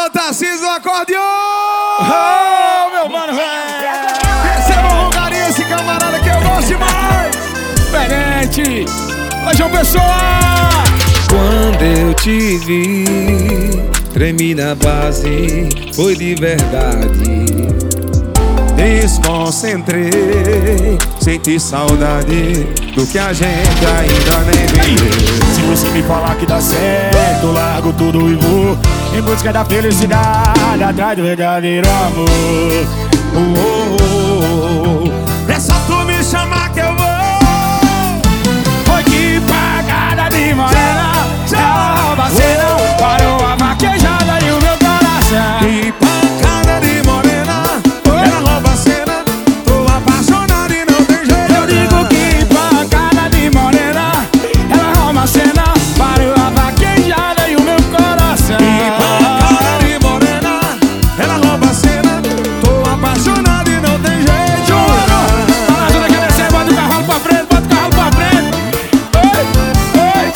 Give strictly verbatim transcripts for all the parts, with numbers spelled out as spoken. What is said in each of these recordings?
Alô, Tarcísio do acordeon! Oh, meu mano, velho! Receba com carinho esse camarada que eu gosto demais! Diferente! Ô, João Pessoa! Quando eu te vi, tremi na base, foi de verdade. Desconcentrei, senti saudade do que a gente ainda nem viveu. Se você me falar que dá certo, largo tudo e vou em busca da felicidade, atrás do verdadeiro amor. Oh, oh, oh, oh. É só tu me chamar que eu vou. Foi que pagada de morena, ela rouba cena, parou a vaquejada e o meu coração. Que pancada de morena, ela rouba a cena. Tô apaixonado e não tem jeito. Eu digo que pancada de morena, ela rouba a cena, parou a vaquejada e o meu coração. Que pancada de morena, ela rouba a cena. Tô apaixonado e não tem jeito. Fala tudo que descer, bota o cavalo pra frente, bota o cavalo pra frente. Oi, oi,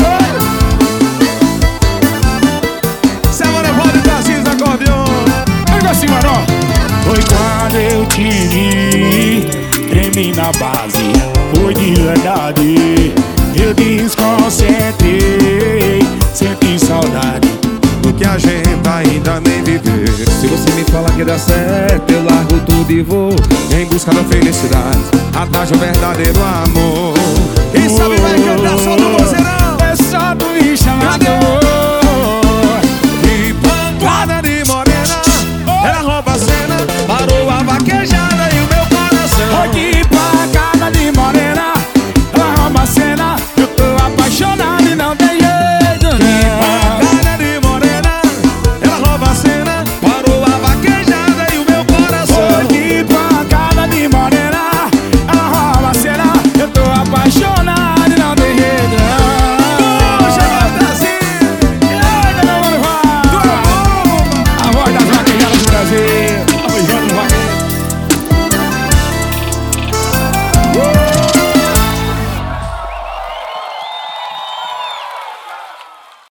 oi. Semana volta e Tarcísio do acordeon. Vem assim, mano. Foi quando eu te vi, tremi na base, foi de verdade. Eu desconcentrei, senti saudade Do que a gente ainda nem viveu. Se você me falar que dá certo, eu largo tudo e vou Em busca da felicidade, atrás do verdadeiro amor. Quem sabe vai cantar só do vozeirão. É só tu me chamar que eu vou